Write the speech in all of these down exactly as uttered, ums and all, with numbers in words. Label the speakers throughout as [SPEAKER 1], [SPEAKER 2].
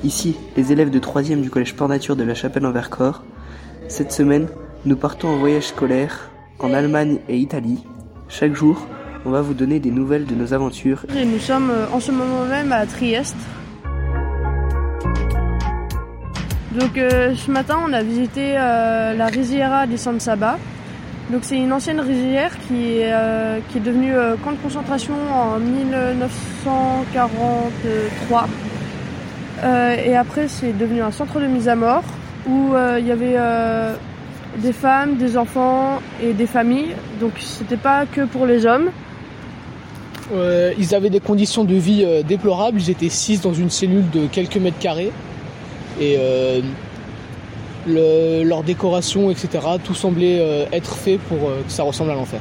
[SPEAKER 1] ici les élèves de troisième du collège Sport Nature de La Chapelle en Vercors. Cette semaine, nous partons en voyage scolaire en Allemagne et Italie. Chaque jour, on va vous donner des nouvelles de nos aventures.
[SPEAKER 2] Et nous sommes en ce moment même à Trieste. Donc euh, ce matin, on a visité euh, la Risiera di San Saba. Donc c'est une ancienne rizière qui est, euh, qui est devenue euh, camp de concentration en mille neuf cent quarante-trois. Euh, et après, c'est devenu un centre de mise à mort où euh, il y avait euh, des femmes, des enfants et des familles. Donc c'était pas que pour les hommes.
[SPEAKER 3] Euh, ils avaient des conditions de vie euh, déplorables. Ils étaient six dans une cellule de quelques mètres carrés. Et euh, le, leur décoration, et cetera, tout semblait euh, être fait pour euh, que ça ressemble à l'enfer.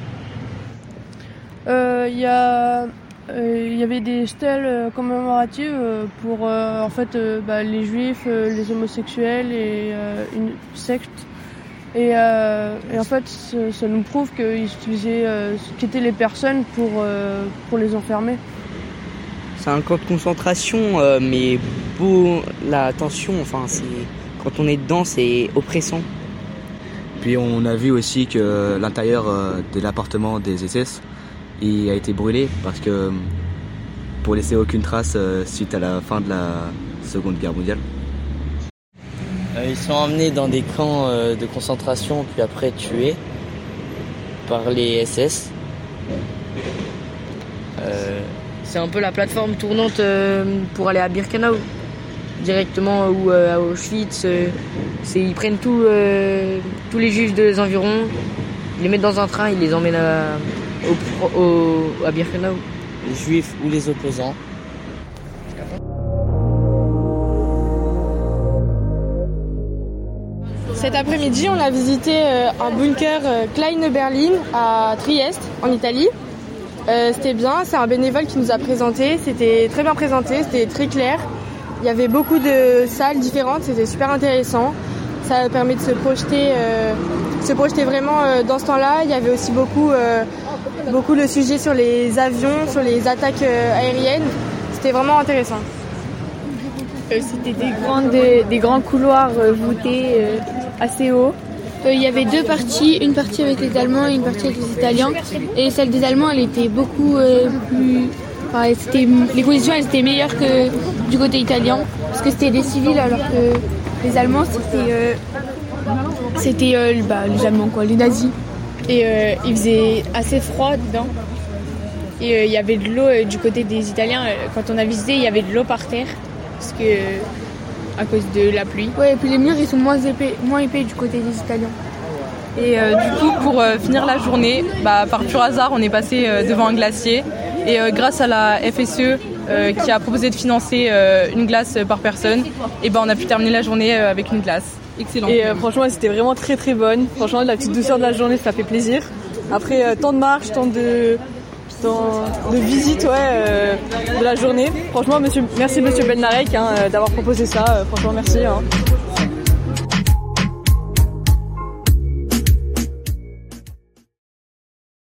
[SPEAKER 2] Il euh, y, euh, y avait des stèles euh, commémoratives euh, pour euh, en fait, euh, bah, les juifs, euh, les homosexuels et euh, une secte. Et, euh, et en fait, ça, ça nous prouve qu'ils utilisaient euh, ce qu'étaient les personnes pour, euh, pour les enfermer.
[SPEAKER 1] C'est un camp de concentration, euh, mais beau, la tension, enfin, c'est, quand on est dedans, c'est oppressant.
[SPEAKER 4] Puis on a vu aussi que l'intérieur euh, de l'appartement des S S il a été brûlé parce que pour laisser aucune trace euh, suite à la fin de la Seconde Guerre mondiale.
[SPEAKER 5] Euh, ils sont emmenés dans des camps euh, de concentration puis après tués par les S S. Euh, C'est un peu la plateforme tournante euh, pour aller à Birkenau, directement ou euh, à Auschwitz. Euh, c'est, ils prennent tout, euh, tous les juifs des environs, ils les mettent dans un train, ils les emmènent à, au, au, à Birkenau. Les juifs ou les opposants.
[SPEAKER 6] Cet après-midi, on a visité euh, un bunker euh, Kleine Berlin à Trieste, en Italie. Euh, c'était bien, c'est un bénévole qui nous a présenté, c'était très bien présenté, c'était très clair. Il y avait beaucoup de salles différentes, c'était super intéressant. Ça permet de se projeter, euh, se projeter vraiment euh, dans ce temps-là. Il y avait aussi beaucoup, euh, beaucoup de sujets sur les avions, sur les attaques euh, aériennes. C'était vraiment intéressant.
[SPEAKER 7] Euh, c'était des, grandes, des, des grands couloirs euh, voûtés euh, assez hauts.
[SPEAKER 8] Il euh, y avait deux parties, une partie avec les Allemands et une partie avec les Italiens. Et celle des Allemands, elle était beaucoup euh, plus... Enfin, c'était, les conditions, elles étaient meilleures que du côté italien. Parce que c'était des civils, alors que les Allemands, c'était... Euh, c'était euh, bah, les Allemands, quoi, les nazis.
[SPEAKER 7] Et euh, il faisait assez froid dedans. Et il euh, y avait de l'eau euh, du côté des Italiens. Quand on a visité, il y avait de l'eau par terre. Parce que... à cause de la pluie.
[SPEAKER 8] Ouais, et puis les murs ils sont moins épais, moins épais du côté des Italiens.
[SPEAKER 9] Et euh, du coup, pour euh, finir la journée, bah, par pur hasard, on est passé euh, devant un glacier. Et euh, grâce à la F S E euh, qui a proposé de financer euh, une glace par personne, et ben on a pu terminer la journée euh, avec une glace.
[SPEAKER 10] Excellent. Et euh, franchement, c'était vraiment très très bonne. Franchement, la petite douceur de la journée, ça fait plaisir. Après euh, tant de marches, tant de Dans, de visite ouais, euh, de la journée. Franchement, monsieur, merci Monsieur Belnarek hein, d'avoir proposé ça. Euh, franchement, merci. Hein.